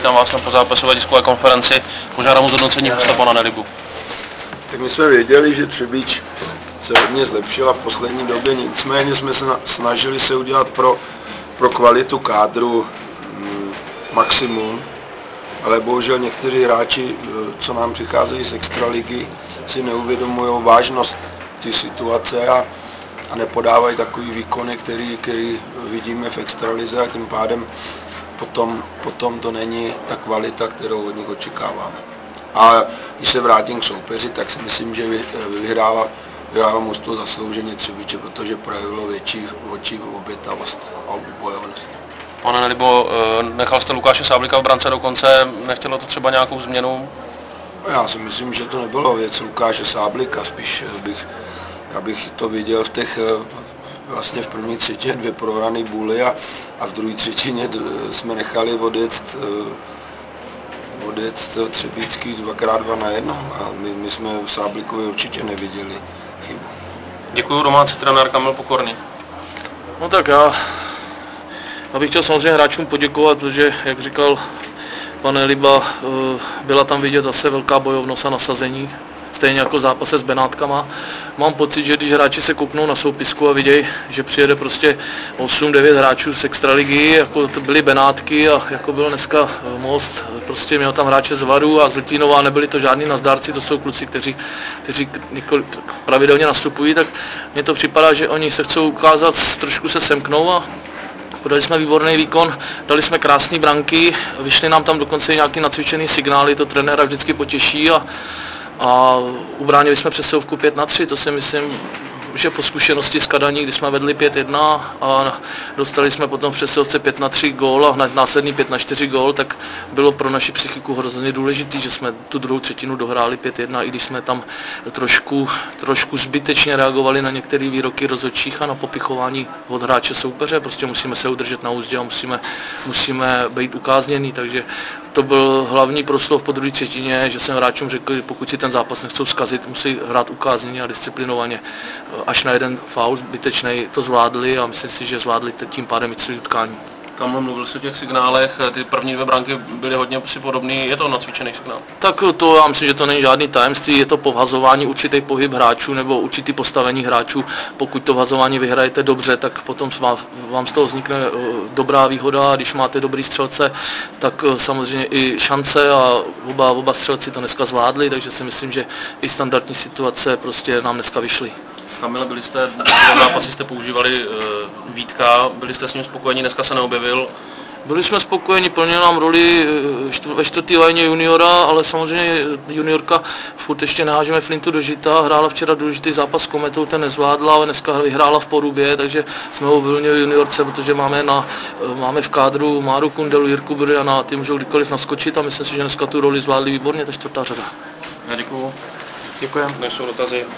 Tam vás na pozápasové tiskové konferenci, požádám o zhodnocení hosta pana Nelibu. Tak my jsme věděli, že Třebíč se hodně zlepšila v poslední době, nicméně jsme se snažili se udělat pro kvalitu kádru maximum, ale bohužel někteří hráči, co nám přicházejí z extraligy, si neuvědomují vážnost ty situace a nepodávají takový výkony, který vidíme v extralize, a tím pádem potom to není ta kvalita, kterou od nich očekáváme. A když se vrátím k soupeři, tak si myslím, že vyhrává mužstvo zaslouženě Třebíče, protože projevilo větší obětavost a bojovnost. Pane Nelibo, nechal jste Lukáše Sáblíka v brance do konce, nechtělo to třeba nějakou změnu? Já si myslím, že to nebylo věc Lukáše Sáblíka, spíš bych to viděl vlastně v první třetině 2 prohrané bůly a v druhé třetině jsme nechali odjet Třebíčský 2x2-1 a my jsme v Sáblíkovi určitě neviděli chybu. Děkuju, domácí trenér Kamil Pokorný. No tak já bych chtěl samozřejmě hráčům poděkovat, protože, jak říkal pan Neliba, byla tam vidět zase velká bojovnost a nasazení, stejně jako v zápase s Benátkama. Mám pocit, že když hráči se kouknou na soupisku a vidějí, že přijede prostě 8-9 hráčů z extraligy, jako to byly Benátky a jako byl dneska Most, prostě měl tam hráče z Varu a z Litvínova, nebyli to žádní nazdárci, to jsou kluci, kteří pravidelně nastupují, tak mně to připadá, že oni se chcou ukázat, trošku se semknou a podali jsme výborný výkon, dali jsme krásné branky, vyšly nám tam dokonce nějaký nacvičený signály, to trenéra vždycky potěší a ubránili jsme přesilovku 5-3, to si myslím, že po zkušenosti z Kadaní, kdy jsme vedli 5-1 a dostali jsme potom v přesilovce 5-3 gól a následný 5-4 gól, tak bylo pro naši psychiku hrozně důležité, že jsme tu druhou třetinu dohráli 5-1, i když jsme tam trošku zbytečně reagovali na některé výroky rozhodčích a na popichování od hráče soupeře, prostě musíme se udržet na úzdě a musíme být ukázněný, takže to byl hlavní proslov po druhé třetině, že jsem hráčům řekl, že pokud si ten zápas nechcou zkazit, musí hrát ukázněně a disciplinovaně. Až na jeden faul zbytečnej to zvládli a myslím si, že zvládli tím pádem i celý utkání. Kamil, mluvil jsi o těch signálech, ty první 2 branky byly hodně si podobný, je to nacvičený signál? Tak to já myslím, že to není žádný tajemství, je to povhazování, určitý pohyb hráčů nebo určitý postavení hráčů. Pokud to vhazování vyhrajete dobře, tak potom vám z toho vznikne dobrá výhoda a když máte dobrý střelce, tak samozřejmě i šance a oba střelci to dneska zvládli, takže si myslím, že i standardní situace prostě nám dneska vyšly. Kamile, v zápasy jste používali Vítka, byli jste s ním spokojení, dneska se neobjevil. Byli jsme spokojeni, plnil nám roli ve 4. léně juniora, ale samozřejmě juniorka furt ještě nehážeme flintu do žita, hrála včera důležitý zápas s Kometou, ten nezvládla, ale dneska vyhrála v Porubě, takže jsme ho uvolnili juniorce, protože máme v kádru Máru Kundelu, Jirku Buriana, ty můžou kdykoliv naskočit a myslím si, že dneska tu roli zvládli výborně, ta 4. řada. Já děkuju. Děkujeme. Nejsou dotazy.